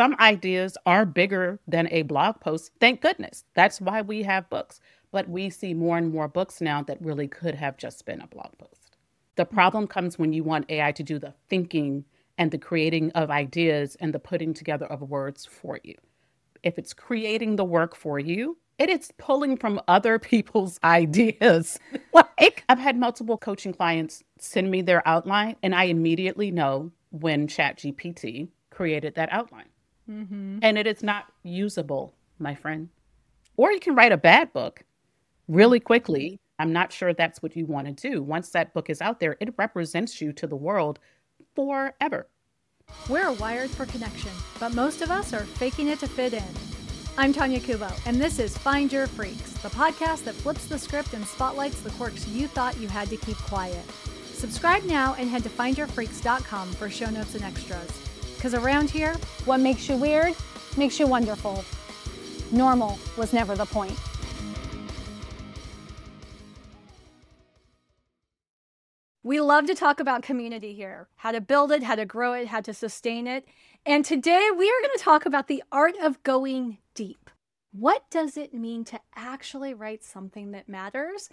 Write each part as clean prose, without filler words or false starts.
some ideas are bigger than a blog post. Thank goodness. That's why we have books. But we see more and more books now that really could have just been a blog post. The problem comes when you want AI to do the thinking and the creating of ideas and the putting together of words for you. If it's creating the work for you, it is pulling from other people's ideas. Like, I've had multiple coaching clients send me their outline, and I immediately know when ChatGPT created that outline. And it is not usable, my friend. Or you can write a bad book really quickly. I'm not sure that's what you want to do. Once that book is out there, it represents you to the world forever. We're wired for connection, but most of us are faking it to fit in. I'm Tanya Kubo, and this is Find Your Freaks, the podcast that flips the script and spotlights the quirks you thought you had to keep quiet. Subscribe now and head to findyourfreaks.com for show notes and extras. Because around here, what makes you weird makes you wonderful. Normal was never the point. we love to talk about community here, how to build it, how to grow it, how to sustain it. And today we are going to talk about the art of going deep. What does it mean to actually write something that matters?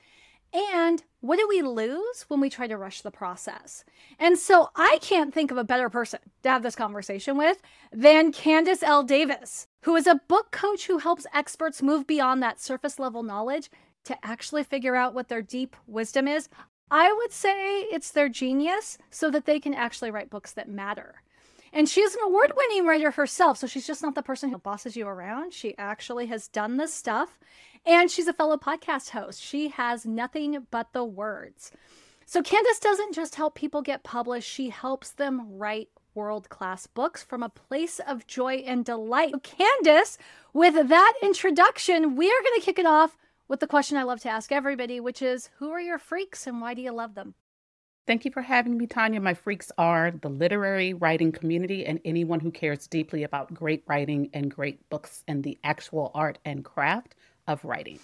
And what do we lose when we try to rush the process? And so I can't think of a better person to have this conversation with than Candace L. Davis, who is a book coach who helps experts move beyond that surface level knowledge to actually figure out what their deep wisdom is. I would say it's their genius so that they can actually write books that matter. And she's an award-winning writer herself, so she's just not the person who bosses you around. She actually has done this stuff, and she's a fellow podcast host. She has nothing but the words. So Candace doesn't just help people get published, she helps them write world-class books from a place of joy and delight. So Candace, with that introduction, we are going to kick it off with the question I love to ask everybody, which is, who are your freaks and why do you love them? Thank you for having me, Tanya. My freaks are the literary writing community and anyone who cares deeply about great writing and great books and the actual art and craft of writing.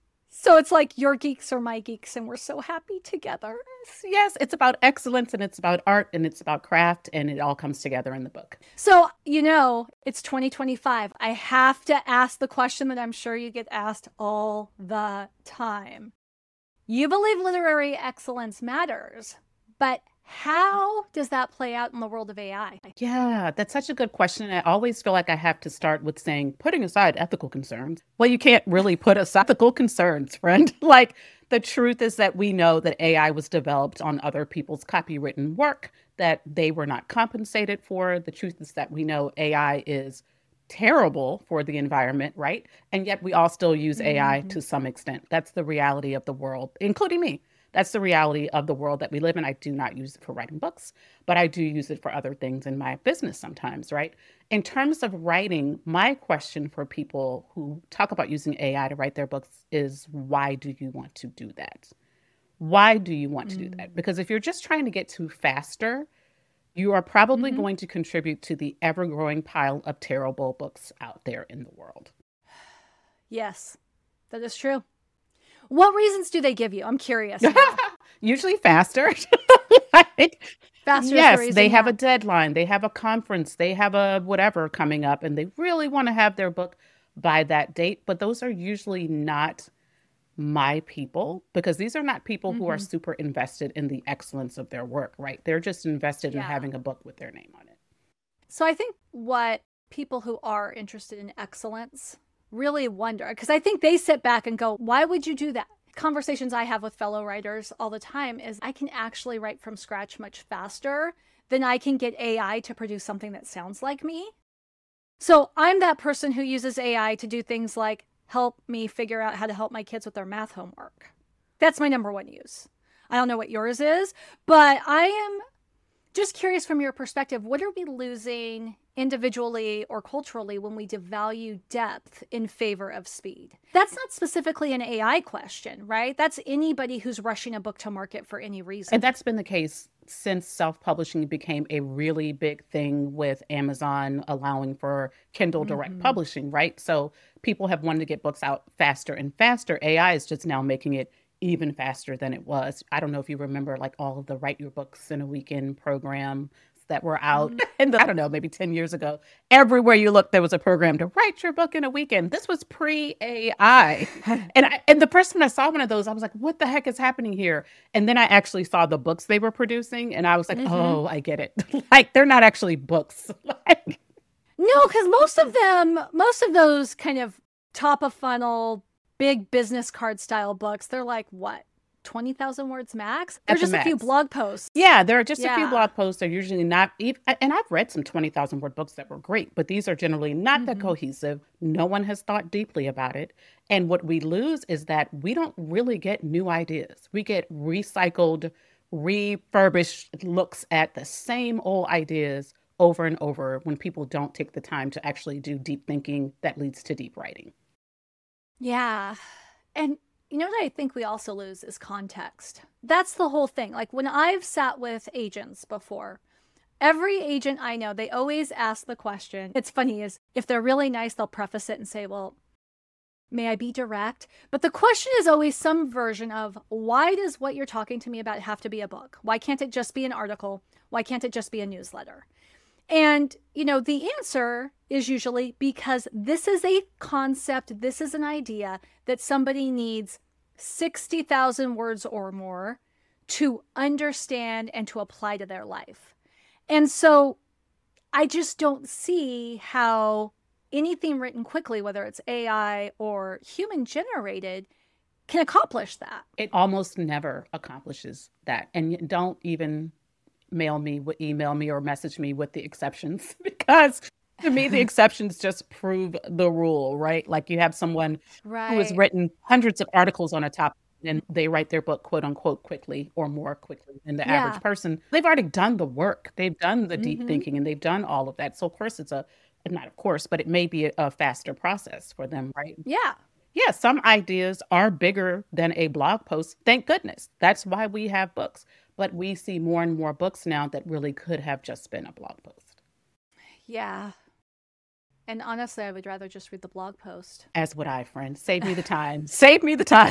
So it's like your geeks are my geeks and we're so happy together. Yes, it's about excellence and it's about art and it's about craft and it all comes together in the book. So, you know, it's 2025. I have to ask the question that I'm sure you get asked all the time. You believe literary excellence matters, but how does that play out in the world of AI? Yeah, that's such a good question. I always feel like I have to start with saying, putting aside ethical concerns. Well, you can't really put aside ethical concerns, friend. Like, the truth is that we know that AI was developed on other people's copywritten work that they were not compensated for. The truth is that we know AI is terrible for the environment, right? And yet we all still use AI to some extent. That's the reality of the world, including me. That's the reality of the world that we live in. I do not use it for writing books, but I do use it for other things in my business sometimes, right? In terms of writing, my question for people who talk about using AI to write their books is, why do you want to do that? Why do you want to do that? Because if you're just trying to get to faster, you are probably going to contribute to the ever-growing pile of terrible books out there in the world. Yes, that is true. What reasons do they give you? I'm curious. Usually faster. Faster yes, is the they reason, have yeah. a deadline. They have a conference. They have a whatever coming up, and they really want to have their book by that date. But those are usually not my people, because these are not people who are super invested in the excellence of their work, right? They're just invested in having a book with their name on it. So I think what people who are interested in excellence really wonder, because I think they sit back and go, why would you do that? Conversations I have with fellow writers all the time is I can actually write from scratch much faster than I can get AI to produce something that sounds like me. So I'm that person who uses AI to do things like help me figure out how to help my kids with their math homework. That's my number one use. I don't know what yours is, but I am just curious from your perspective, what are we losing individually or culturally when we devalue depth in favor of speed? That's not specifically an AI question, right? That's anybody who's rushing a book to market for any reason. And that's been the case since self-publishing became a really big thing with Amazon allowing for Kindle Direct Publishing, right? So people have wanted to get books out faster and faster. AI is just now making it even faster than it was. I don't know if you remember like all of the Write Your Books in a Weekend program that were out in the, I don't know, maybe 10 years ago. Everywhere you look, there was a program to write your book in a weekend. This was pre-AI. And the first time I saw one of those, I was like, what the heck is happening here? And then I actually saw the books they were producing, and I was like, oh, I get it. Like, they're not actually books. Like, No, because most of those kind of top of funnel, big business card style books, they're like, what, 20,000 words max? They're At the just a few max. blog posts. yeah, there are just a few Yeah. blog posts. They're usually not even, and I've read some 20,000 word books that were great, but these are generally not that cohesive. No one has thought deeply about it. And what we lose is that we don't really get new ideas. We get recycled, refurbished looks at the same old ideas over and over when people don't take the time to actually do deep thinking that leads to deep writing. Yeah. And you know what I think we also lose is context. That's the whole thing. Like when I've sat with agents before, every agent I know, they always ask the question. It's funny is if they're really nice, they'll preface it and say, well, may I be direct? But the question is always some version of why does what you're talking to me about have to be a book? Why can't it just be an article? Why can't it just be a newsletter? And, you know, the answer is usually because this is a concept, this is an idea that somebody needs 60,000 words or more to understand and to apply to their life. And so I just don't see how anything written quickly, whether it's AI or human generated, can accomplish that. It almost never accomplishes that. And don't even email me or message me with the exceptions because to me the exceptions just prove the rule, right? Like you have someone who has Right. written hundreds of articles on a topic and they write their book quote unquote quickly or more quickly than the Yeah. average person. They've already done the work. They've done the deep Mhm. thinking and they've done all of that. So of course it's not of course, but it may be a faster process for them, right? Yeah. Yeah, some ideas are bigger than a blog post. Thank goodness. That's why we have books. But we see more and more books now that really could have just been a blog post. Yeah. And honestly, I would rather just read the blog post. As would I, friend. Save me the time. Save me the time.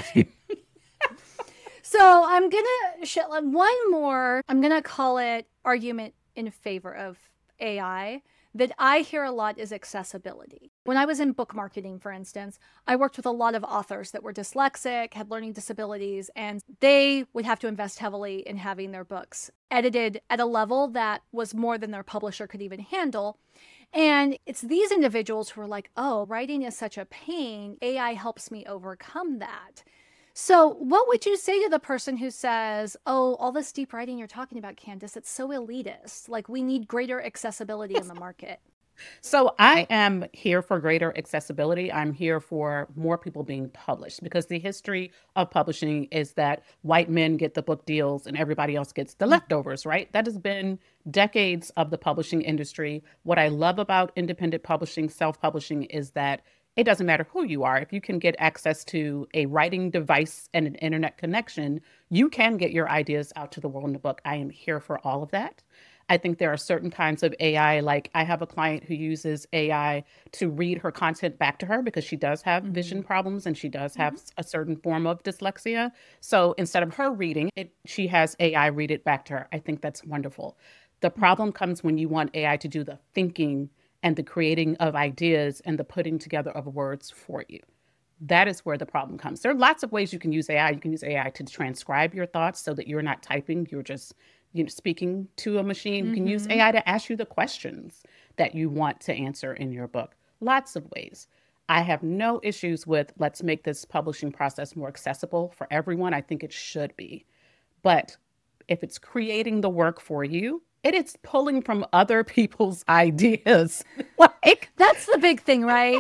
So I'm going to one more, I'm going to call it argument in favor of AI that I hear a lot is accessibility. When I was in book marketing, for instance, I worked with a lot of authors that were dyslexic, had learning disabilities, and they would have to invest heavily in having their books edited at a level that was more than their publisher could even handle. And it's these individuals who are like, oh, writing is such a pain. AI helps me overcome that. So, what would you say to the person who says, oh, all this deep writing you're talking about, Candace, it's so elitist. Like, we need greater accessibility in the market. So I am here for greater accessibility. I'm here for more people being published because the history of publishing is that white men get the book deals and everybody else gets the leftovers, right? That has been decades of the publishing industry. What I love about independent publishing, self-publishing, is that it doesn't matter who you are. If you can get access to a writing device and an internet connection, you can get your ideas out to the world in a book. I am here for all of that. I think there are certain kinds of AI, like I have a client who uses AI to read her content back to her because she does have vision problems and she does have a certain form of dyslexia. So instead of her reading it, she has AI read it back to her. I think that's wonderful. The problem comes when you want AI to do the thinking and the creating of ideas and the putting together of words for you. That is where the problem comes. There are lots of ways you can use AI. You can use AI to transcribe your thoughts so that you're not typing, you're just speaking to a machine. You can use AI to ask you the questions that you want to answer in your book. Lots of ways. I have no issues with let's make this publishing process more accessible for everyone. I think it should be. But if it's creating the work for you, it is pulling from other people's ideas. Like, That's the big thing, right?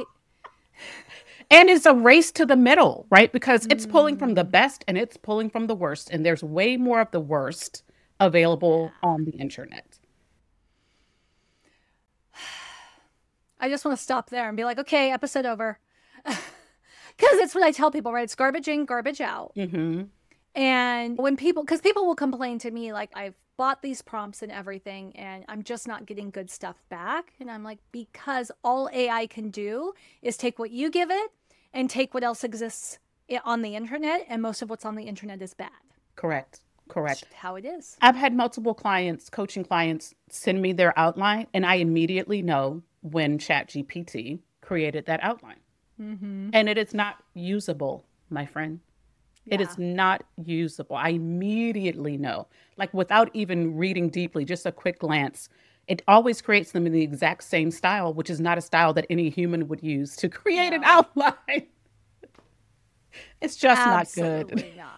and it's a race to the middle, right? Because it's pulling from the best and it's pulling from the worst. And there's way more of the worst available on the internet. I just want to stop there and be like, okay, episode over. Because it's what I tell people, right? It's garbage in, garbage out. Mm-hmm. And when because people will complain to me, like, I've bought these prompts and everything, and I'm just not getting good stuff back. And I'm like, because all AI can do is take what you give it and take what else exists on the internet. And most of what's on the internet is bad. Correct. Correct. How it is. I've had multiple clients, coaching clients, send me their outline, and I immediately know when ChatGPT created that outline. And it is not usable, my friend. It Yeah. is not usable. I immediately know, like without even reading deeply, just a quick glance. It always creates them in the exact same style, which is not a style that any human would use to create an No. outline. It's just not good. Absolutely not.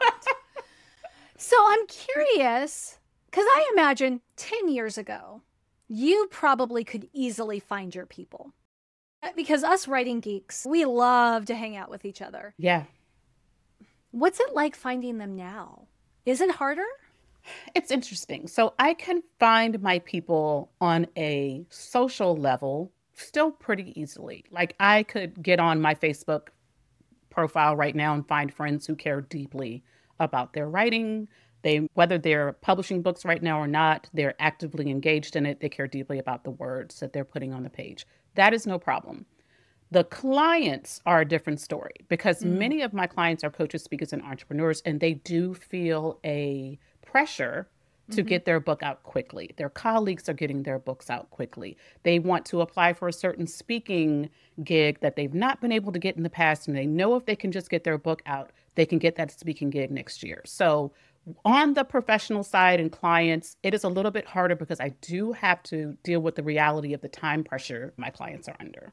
So I'm curious, because I imagine 10 years ago, you probably could easily find your people. Because us writing geeks, we love to hang out with each other. Yeah. What's it like finding them now? Is it harder? It's interesting. So I can find my people on a social level still pretty easily. Like I could get on my Facebook profile right now and find friends who care deeply about their writing. Whether they're publishing books right now or not, they're actively engaged in it. They care deeply about the words that they're putting on the page. That is no problem. The clients are a different story because many of my clients are coaches, speakers, and entrepreneurs, and they do feel a pressure to get their book out quickly. Their colleagues are getting their books out quickly. They want to apply for a certain speaking gig that they've not been able to get in the past, and they know if they can just get their book out, they can get that speaking gig next year. So on the professional side and clients, it is a little bit harder because I do have to deal with the reality of the time pressure my clients are under.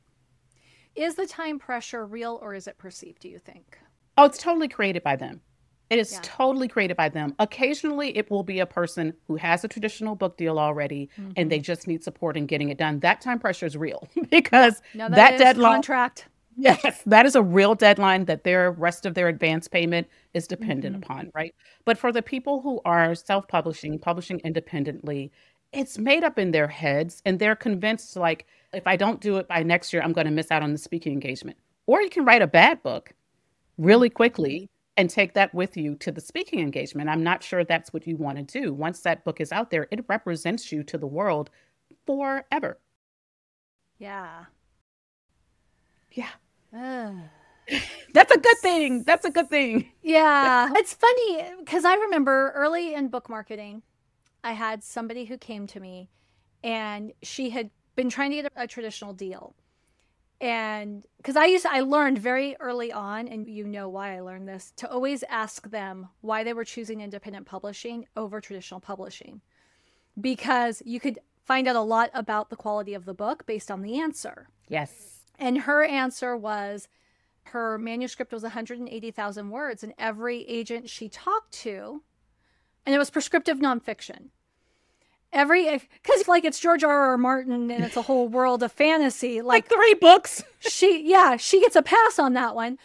Is the time pressure real or is it perceived, do you think? Oh, it's totally created by them. It is Yeah. totally created by them. Occasionally, it will be a person who has a traditional book deal already and they just need support in getting it done. That time pressure is real because No, that is deadline, contract. yes, that is a real deadline that their rest of their advance payment is dependent upon, right? But for the people who are self-publishing, publishing independently, it's made up in their heads and they're convinced like, if I don't do it by next year, I'm going to miss out on the speaking engagement. Or you can write a bad book really quickly and take that with you to the speaking engagement. I'm not sure that's what you want to do. Once that book is out there, it represents you to the world forever. Yeah. Yeah. Ugh. That's a good thing. That's a good thing. Yeah. It's funny because I remember early in book marketing, I had somebody who came to me and she had been trying to get a traditional deal. And because I learned very early on, and you know why I learned this, to always ask them why they were choosing independent publishing over traditional publishing. Because you could find out a lot about the quality of the book based on the answer. Yes. And her answer was her manuscript was 180,000 words, and every agent she talked to, and it was prescriptive nonfiction. Because like it's George R.R. Martin and it's a whole world of fantasy. Like 3 books. she gets a pass on that one.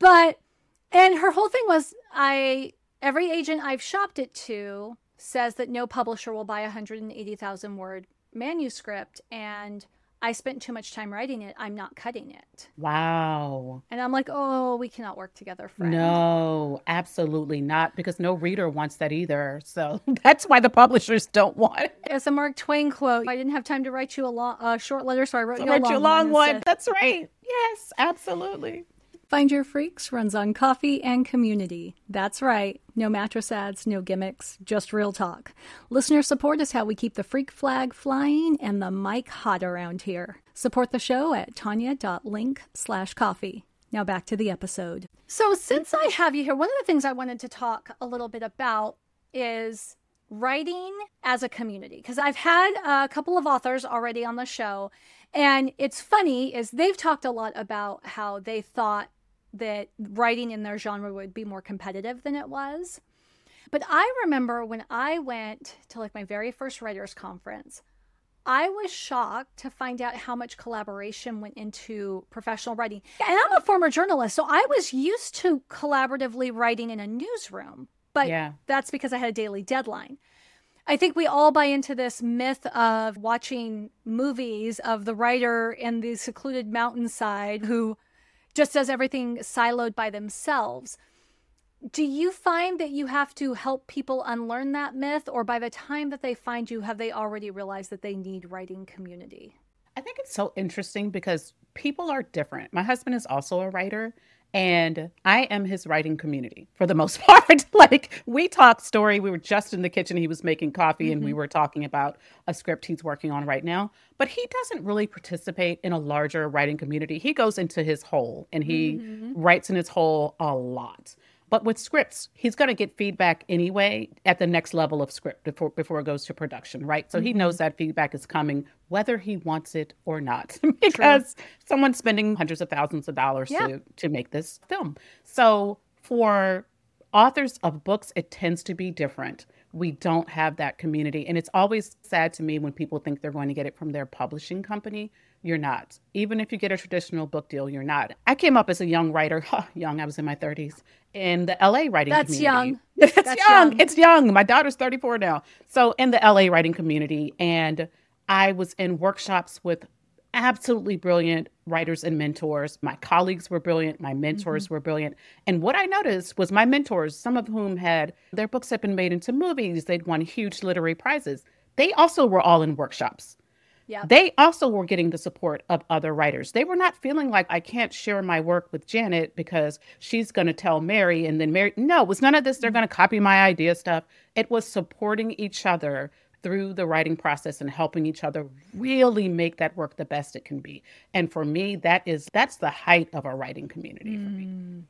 And her whole thing was every agent I've shopped it to says that no publisher will buy a 180,000 word manuscript. And I spent too much time writing it. I'm not cutting it. Wow. And I'm like, oh, we cannot work together, friend. No, absolutely not, because no reader wants that either. So that's why the publishers don't want it. As a Mark Twain quote, I didn't have time to write you a short letter, so I wrote So you I a wrote you a long long one. one. That's right. Yes, absolutely. Find Your Freaks runs on coffee and community. That's right. No mattress ads, no gimmicks, just real talk. Listener support is how we keep the freak flag flying and the mic hot around here. Support the show at tanya.link/coffee. Now back to the episode. So since I have you here, one of the things I wanted to talk a little bit about is writing as a community, because I've had a couple of authors already on the show, and it's funny is they've talked a lot about how they thought that writing in their genre would be more competitive than it was. But I remember when I went to like my very first writers conference, I was shocked to find out how much collaboration went into professional writing. And I'm a former journalist, so I was used to collaboratively writing in a newsroom, but that's because I had a daily deadline. I think we all buy into this myth of watching movies of the writer in the secluded mountainside who just does everything siloed by themselves. Do you find that you have to help people unlearn that myth, or by the time that they find you, have they already realized that they need writing community? I think it's so interesting because people are different. My husband is also a writer, And I am his writing community for the most part. Like we talk story. We were just in the kitchen. He was making coffee and we Mm-hmm. were talking about a script he's working on right now. But he doesn't really participate in a larger writing community. He goes into his hole and he Mm-hmm. writes in his hole a lot. But with scripts, he's going to get feedback anyway at the next level of script before it goes to production, right? So he Mm-hmm. knows that feedback is coming whether he wants it or not, True. because someone's spending hundreds of thousands of dollars Yeah. to make this film. So for authors of books, it tends to be different. We don't have that community. And it's always sad to me when people think they're going to get it from their publishing company. You're not. Even if you get a traditional book deal, you're not. I came up as a young writer, young, I was in my 30s, in the LA writing That's community. young. It's That's young. young. It's young. My daughter's 34 now. So in the LA writing community, and I was in workshops with absolutely brilliant writers and mentors. My colleagues were brilliant. My Mm-hmm. mentors were brilliant. And what I noticed was my mentors, some of whom had their books had been made into movies, they'd won huge literary prizes. They also were all in workshops. Yep. They also were getting the support of other writers. They were not feeling like I can't share my work with Janet because she's going to tell Mary and then Mary. No, it was none of this. They're going to copy my idea stuff. It was supporting each other through the writing process and helping each other really make that work the best it can be. And for me, that's the height of a writing community for me. Mm.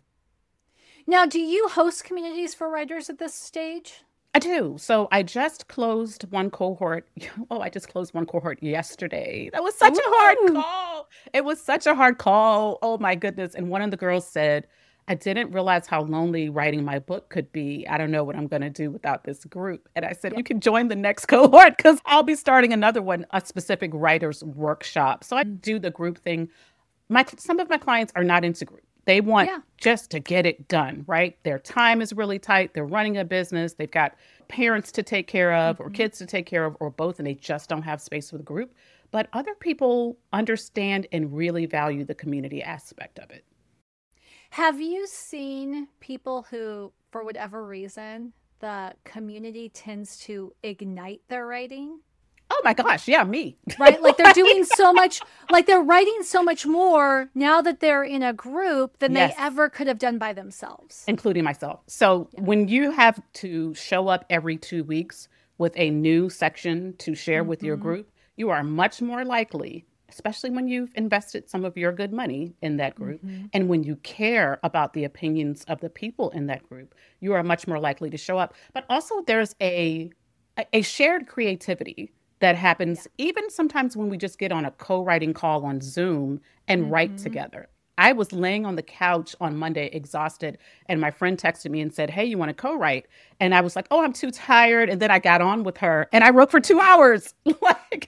Now, do you host communities for writers at this stage? I do. So I just closed one cohort. Oh, I just closed one cohort yesterday. That was such a hard Ooh. call. It was such a hard call. Oh my goodness. And one of the girls said, I didn't realize how lonely writing my book could be. I don't know what I'm going to do without this group. And I said, Yep. you can join the next cohort because I'll be starting another one, a specific writer's workshop. So I do the group thing. Some of my clients are not into group. They want Yeah. just to get it done, right? Their time is really tight. They're running a business. They've got parents to take care of or Mhm. kids to take care of or both, and they just don't have space for the group. But other people understand and really value the community aspect of it. Have you seen people who, for whatever reason, the community tends to ignite their writing? Oh my gosh, yeah, me. Right? Like they're doing Like, so much, like they're writing so much more now that they're in a group than they yes, ever could have done by themselves. including myself. So Yeah. when you have to show up every 2 weeks with a new section to share with your Mm-hmm. group, you are much more likely, especially when you've invested some of your good money in that group, Mm-hmm. and when you care about the opinions of the people in that group, you are much more likely to show up. But also there's a shared creativity that Yeah. happens even sometimes when we just get on a co-writing call on Zoom and write Mm-hmm. together. I was laying on the couch on Monday exhausted, and my friend texted me and said, "Hey, you want to co-write?" And I was like, "Oh, I'm too tired." And then I got on with her and I wrote for 2 hours. Like,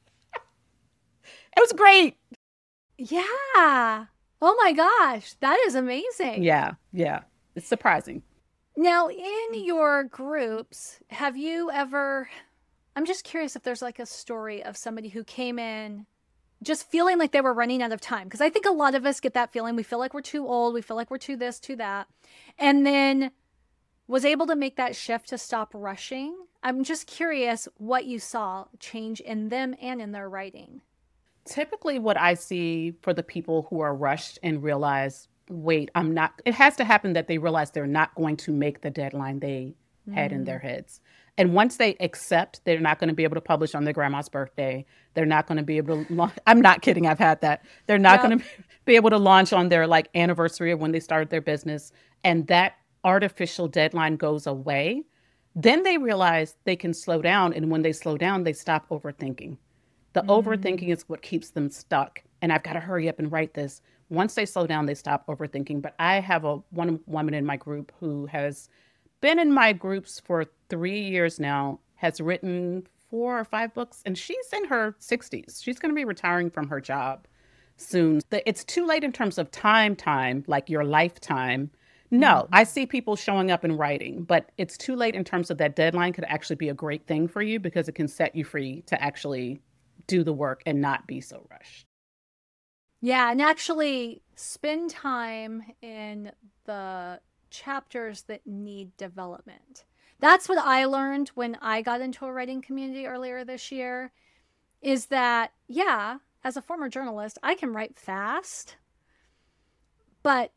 it was great. Yeah. Oh my gosh, that is amazing. Yeah, yeah. It's surprising. Now, in your groups, have you ever, I'm just curious if there's like a story of somebody who came in just feeling like they were running out of time. Because I think a lot of us get that feeling. We feel like we're too old. We feel like we're too this, too that. And then was able to make that shift to stop rushing. I'm just curious what you saw change in them and in their writing. Typically, what I see for the people who are rushed and realize, wait, I'm not, it has to happen that they realize they're not going to make the deadline they had in their Mm, heads. And once they accept they're not going to be able to publish on their grandma's birthday, they're not going to be able to launch. I'm not kidding, I've had that. They're not yep. going to be able to launch on their like anniversary of when they started their business. And that artificial deadline goes away. Then they realize they can slow down. And when they slow down, they stop overthinking. The overthinking Mm, is what keeps them stuck. And I've got to hurry up and write this. Once they slow down, they stop overthinking. But I have one woman in my group who has been in my groups for 3 years now, has written 4 or 5 books, and she's in her 60s. She's going to be retiring from her job soon. It's too late in terms of time, like your lifetime. No, mhm. I see people showing up and writing, but it's too late in terms of that deadline could actually be a great thing for you because it can set you free to actually do the work and not be so rushed. Yeah, and actually spend time in the chapters that need development. That's what I learned when I got into a writing community earlier this year is that, yeah, as a former journalist, I can write fast, but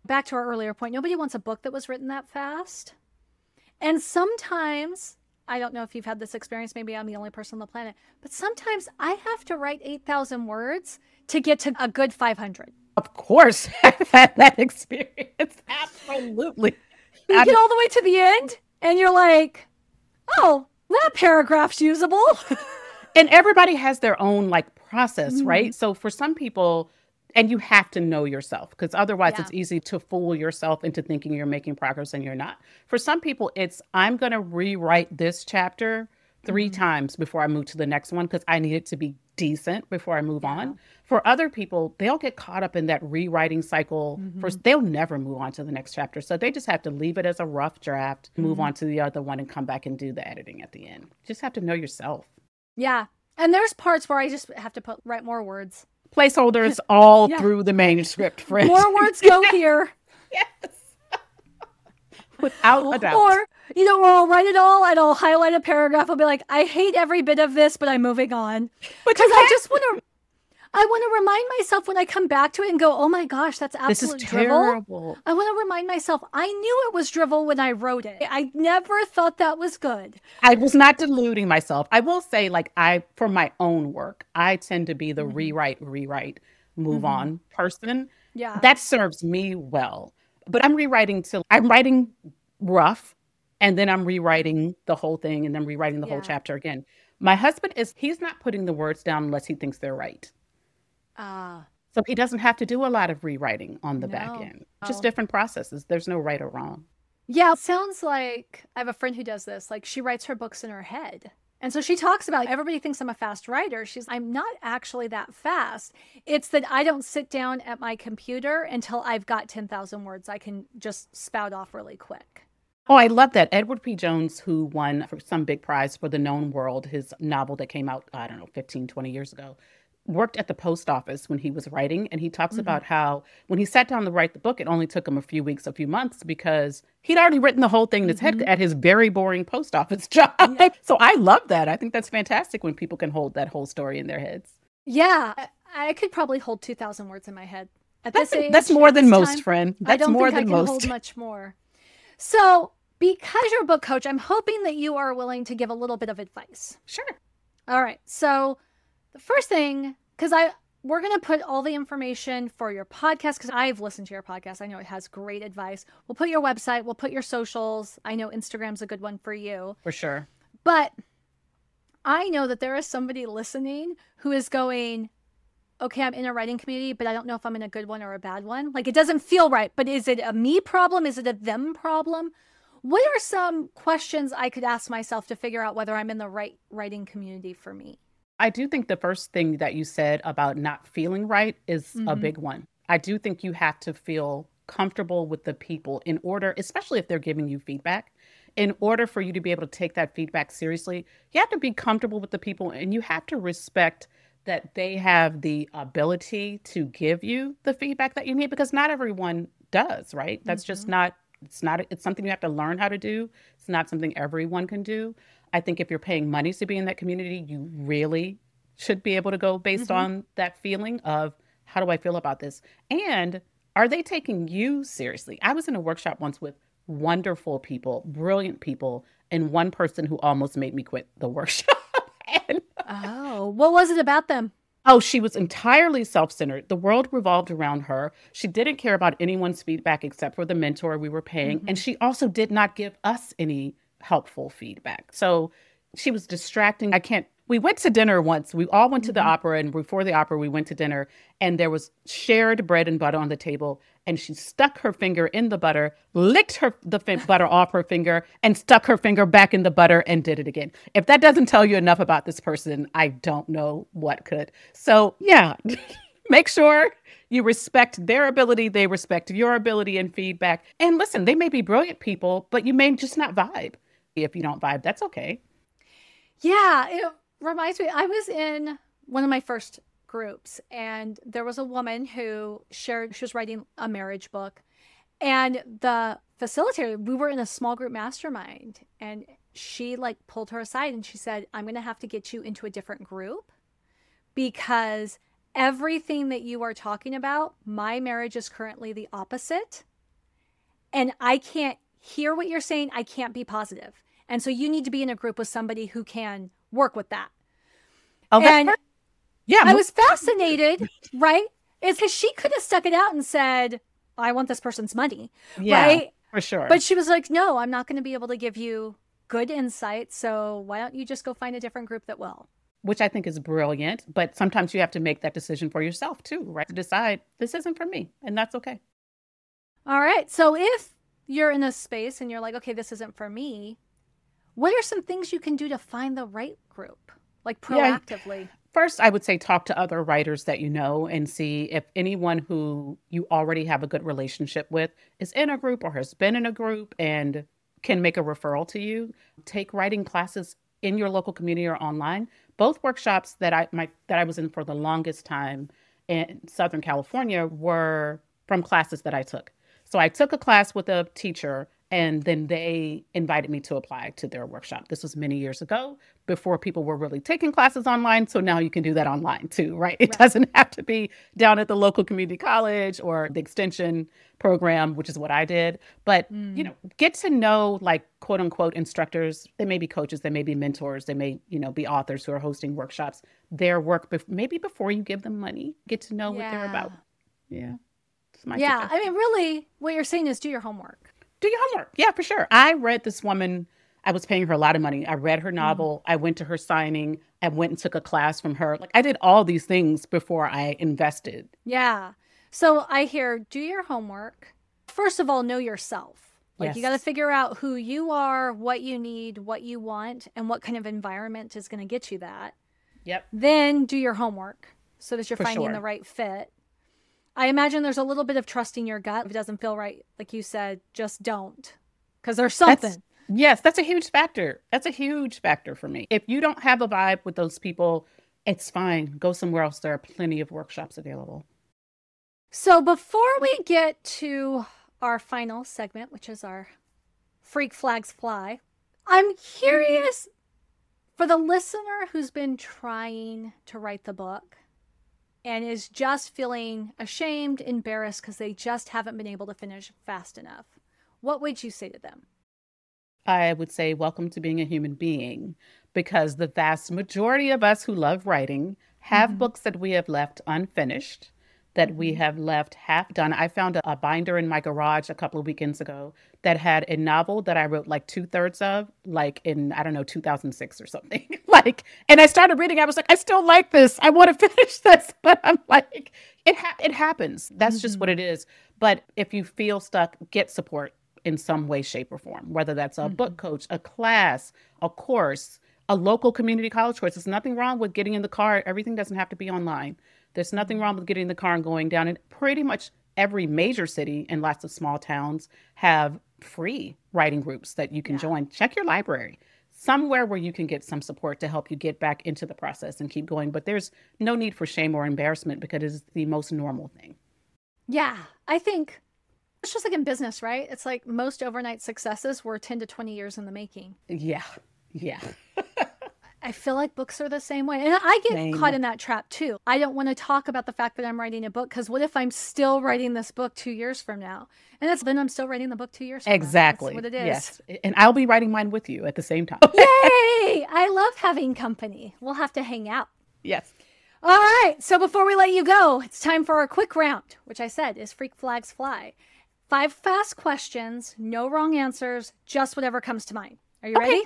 Back to our earlier point, nobody wants a book that was written that fast. And sometimes, I don't know if you've had this experience, maybe I'm the only person on the planet, but sometimes I have to write 8,000 words to get to a good 500. Of course, I've had that experience. Absolutely. You get all the way to the end and you're like, oh, that paragraph's usable. And everybody has their own like process, right? So for some people, and you have to know yourself because otherwise it's easy to fool yourself into thinking you're making progress and you're not. For some people, it's I'm going to rewrite this chapter 3 times before I move to the next one because I need it to be decent before I move on. For other people, they'll get caught up in that rewriting cycle. First, they'll never move on to the next chapter. So they just have to leave it as a rough draft, move on to the other one and come back and do the editing at the end. Just have to know yourself. Yeah. And there's parts where I just have to write more words. Placeholders all through the manuscript, friend. More words go here. Yes. Without a doubt. Or, or I'll write it all and I'll highlight a paragraph. I'll be like, I hate every bit of this, but I'm moving on. Because I want to remind myself when I come back to it and go, oh my gosh, that's absolute this is drivel. terrible. I want to remind myself, I knew it was drivel when I wrote it. I never thought that was good. I was not deluding myself. I will say, for my own work, I tend to be the rewrite, move on person. Yeah. That serves me well. But I'm writing rough, and then I'm rewriting the whole thing, and then rewriting the whole chapter again. My husband he's not putting the words down unless he thinks they're right. So he doesn't have to do a lot of rewriting on the back end. Just different processes. There's no right or wrong. Yeah, it sounds like I have a friend who does this. Like she writes her books in her head. And so she talks about, everybody thinks I'm a fast writer. I'm not actually that fast. It's that I don't sit down at my computer until I've got 10,000 words. I can just spout off really quick. Oh, I love that. Edward P. Jones, who won for some big prize for The Known World, his novel that came out, 15, 20 years ago, worked at the post office when he was writing. And he talks about how when he sat down to write the book, it only took him a few weeks, a few months, because he'd already written the whole thing in his head at his very boring post office job. Yeah. So I love that. I think that's fantastic when people can hold that whole story in their heads. Yeah, I could probably hold 2,000 words in my head. At this age, that's more than most, friend. That's more than most. I don't think I can hold much more. So because you're a book coach, I'm hoping that you are willing to give a little bit of advice. Sure. All right. So the first thing, because we're going to put all the information for your podcast, because I've listened to your podcast. I know it has great advice. We'll put your website. We'll put your socials. I know Instagram's a good one for you. For sure. But I know that there is somebody listening who is going, okay, I'm in a writing community, but I don't know if I'm in a good one or a bad one. Like, it doesn't feel right. But is it a me problem? Is it a them problem? What are some questions I could ask myself to figure out whether I'm in the right writing community for me? I do think the first thing that you said about not feeling right is a big one. I do think you have to feel comfortable with the people in order, especially if they're giving you feedback. In order for you to be able to take that feedback seriously, you have to be comfortable with the people and you have to respect that they have the ability to give you the feedback that you need, because not everyone does, right? That's just not, it's something you have to learn how to do. It's not something everyone can do. I think if you're paying money to be in that community, you really should be able to go based on that feeling of, how do I feel about this? And are they taking you seriously? I was in a workshop once with wonderful people, brilliant people, and one person who almost made me quit the workshop. What was it about them? Oh, she was entirely self-centered. The world revolved around her. She didn't care about anyone's feedback except for the mentor we were paying. And she also did not give us any helpful feedback. So she was distracting. We went to dinner once. We all went to the opera, and before the opera, we went to dinner, and there was shared bread and butter on the table. And she stuck her finger in the butter, licked the butter off her finger, and stuck her finger back in the butter and did it again. If that doesn't tell you enough about this person, I don't know what could. So yeah, make sure you respect their ability. They respect your ability and feedback. And listen, they may be brilliant people, but you may just not vibe. If you don't vibe, that's okay. Yeah, it reminds me, I was in one of my first groups, and there was a woman who shared, she was writing a marriage book, and the facilitator, we were in a small group mastermind, and she pulled her aside and she said, I'm going to have to get you into a different group because everything that you are talking about, my marriage is currently the opposite and I can't hear what you're saying. I can't be positive. And so you need to be in a group with somebody who can work with that. Oh, that's And perfect. Yeah. I was fascinated, right? It's because she could have stuck it out and said, I want this person's money, Yeah, right? for sure. But she was like, no, I'm not going to be able to give you good insight. So why don't you just go find a different group that will? Which I think is brilliant. But sometimes you have to make that decision for yourself too, right? To decide this isn't for me, and that's okay. All right. So if you're in a space and you're like, okay, this isn't for me, what are some things you can do to find the right group, like Yeah. proactively? First, I would say talk to other writers that you know and see if anyone who you already have a good relationship with is in a group or has been in a group and can make a referral to you. Take writing classes in your local community or online. Both workshops that I was in for the longest time in Southern California were from classes that I took. So I took a class with a teacher and then they invited me to apply to their workshop. This was many years ago before people were really taking classes online. So now you can do that online too, right? It Right. doesn't have to be down at the local community college or the extension program, which is what I did. But, Mm. get to know like quote unquote instructors. They may be coaches, they may be mentors, they may, be authors who are hosting workshops, their work, maybe before you give them money, get to know what they're Yeah. about. Yeah. It's my Yeah. I suggestion. mean, really, what you're saying is do your homework. Do your homework. Yeah, for sure. I read this woman. I was paying her a lot of money. I read her Mm. novel. I went to her signing. I went and took a class from her. Like I did all these things before I invested. Yeah. So I hear do your homework. First of all, know yourself. Like you got to Yes. figure out who you are, what you need, what you want, and what kind of environment is going to get you that. Yep. Then do your homework so that you're For finding the sure. right fit. I imagine there's a little bit of trusting your gut. If it doesn't feel right, like you said, just don't because there's That's something. yes, that's a huge factor. That's a huge factor for me. If you don't have a vibe with those people, it's fine. Go somewhere else. There are plenty of workshops available. So before we get to our final segment, which is our Freak Flags Fly, I'm curious for the listener who's been trying to write the book and is just feeling ashamed, embarrassed because they just haven't been able to finish fast enough. What would you say to them? I would say welcome to being a human being because the vast majority of us who love writing have Mm-hmm. books that we have left unfinished, that we Mm-hmm. have left half done. I found a binder in my garage a couple of weekends ago that had a novel that I wrote like two-thirds of, like in, I don't know, 2006 or something. And I started reading, I was like, I still like this. I want to finish this. But I'm like, it happens. That's just Mm-hmm. what it is. But if you feel stuck, get support in some way, shape, or form, whether that's a Mm-hmm. book coach, a class, a course, a local community college course. There's nothing wrong with getting in the car. Everything doesn't have to be online. There's nothing wrong with getting in the car and going down. And pretty much every major city and lots of small towns have free writing groups that you can Yeah. join. Check your library. Somewhere where you can get some support to help you get back into the process and keep going. But there's no need for shame or embarrassment because it's the most normal thing. Yeah. I think it's just like in business, right? It's like most overnight successes were 10 to 20 years in the making. Yeah. Yeah. I feel like books are the same way. And I get caught Same. in that trap too. I don't want to talk about the fact that I'm writing a book because what if I'm still writing this book 2 years from now? And then I'm still writing the book 2 years from now. That's Exactly. what it is. Yes. And I'll be writing mine with you at the same time. Yay! I love having company. We'll have to hang out. Yes. All right. So before we let you go, it's time for our quick round, which I said is Freak Flags Fly. 5 fast questions, no wrong answers, just whatever comes to mind. Are you Okay. ready?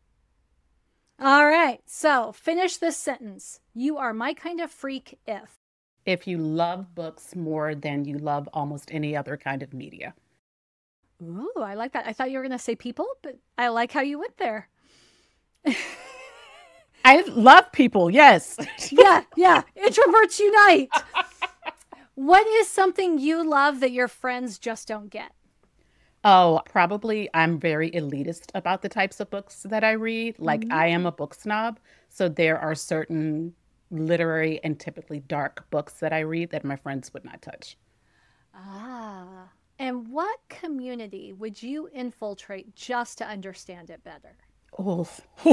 All right. So finish this sentence. You are my kind of freak if. If you love books more than you love almost any other kind of media. Ooh, I like that. I thought you were going to say people, but I like how you went there. I love people. Yes. Yeah, yeah. Introverts unite. What is something you love that your friends just don't get? Oh, probably I'm very elitist about the types of books that I read. Like I am a book snob. So there are certain literary and typically dark books that I read that my friends would not touch. Ah. And what community would you infiltrate just to understand it better? Oh,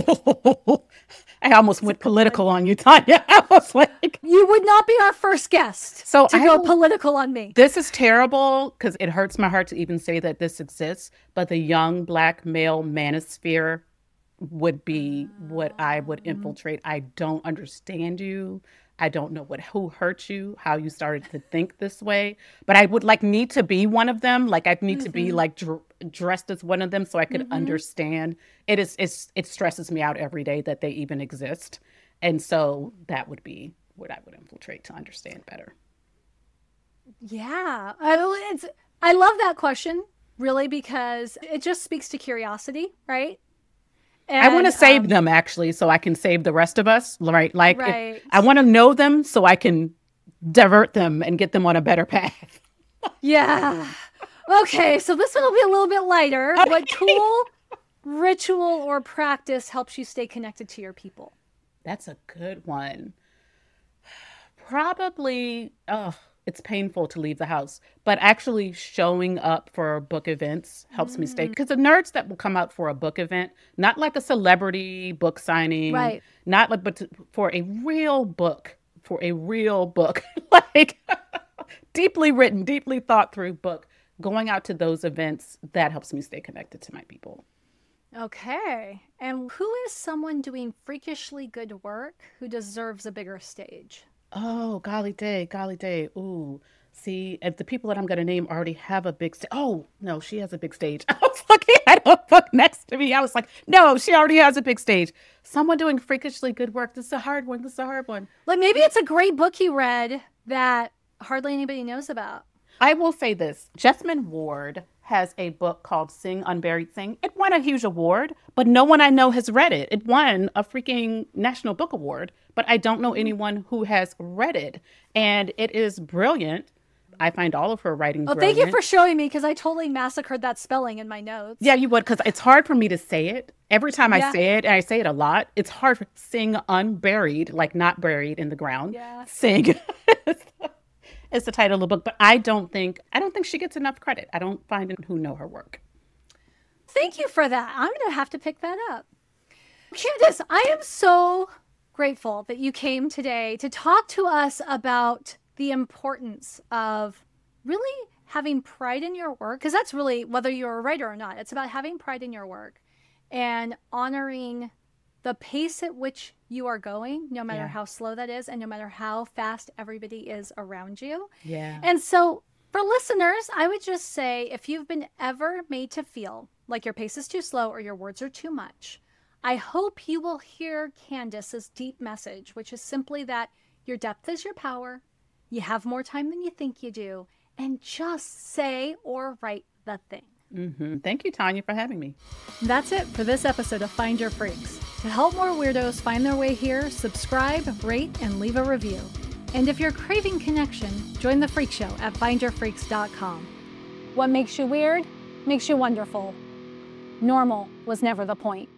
I almost went political on you, Tanya. I was like, You would not be our first guest so to go political on me. This is terrible because it hurts my heart to even say that this exists, but the young Black male manosphere would be what I would infiltrate. I don't understand you. I don't know who hurt you, how you started to think this way, but I would like need to be one of them. Like I'd need to be like dressed as one of them so I could understand. It stresses me out every day that they even exist. And so that would be what I would infiltrate to understand better. Yeah. I love that question, really, because it just speaks to curiosity, right? I want to save them actually, so I can save the rest of us, right? Like Right. I want to know them so I can divert them and get them on a better path. Yeah. Okay, so this one will be a little bit lighter. What tool, ritual, or practice helps you stay connected to your people? That's a good one. Probably, it's painful to leave the house, but actually showing up for book events helps me stay. Because the nerds that will come out for a book event, not like a celebrity book signing, Right. not like, but for a real book, like deeply written, deeply thought through book, going out to those events, that helps me stay connected to my people. Okay. And who is someone doing freakishly good work who deserves a bigger stage? Oh, golly day, golly day. Ooh, see, if the people that I'm going to name already have a big stage. Oh, no, she has a big stage. I was looking at a book next to me. I was like, no, she already has a big stage. Someone doing freakishly good work. This is a hard one. Like maybe it's a great book you read that hardly anybody knows about. I will say this. Jessamine Ward has a book called Sing Unburied Sing. It won a huge award, but no one I know has read it. It won a freaking National Book Award, but I don't know anyone who has read it. And it is brilliant. I find all of her writing brilliant. Thank you for showing me because I totally massacred that spelling in my notes. Yeah, you would, because it's hard for me to say it. Every time I say it, and I say it a lot, it's hard for sing unburied, like not buried in the ground. Yeah. Sing. It's the title of the book, but I don't think she gets enough credit. I don't find who know her work. Thank you for that. I'm going to have to pick that up. Candace, I am so grateful that you came today to talk to us about the importance of really having pride in your work, because that's really, whether you're a writer or not, it's about having pride in your work and honoring the pace at which you are going, no matter how slow that is, and no matter how fast everybody is around you. Yeah. And so for listeners, I would just say, if you've been ever made to feel like your pace is too slow or your words are too much, I hope you will hear Candace's deep message, which is simply that your depth is your power, you have more time than you think you do, and just say or write the thing. Thank you, Tanya, for having me. That's it for this episode of Find Your Freaks. To help more weirdos find their way here, subscribe, rate, and leave a review. And if you're craving connection, join the Freak Show at findyourfreaks.com. What makes you weird makes you wonderful. Normal was never the point.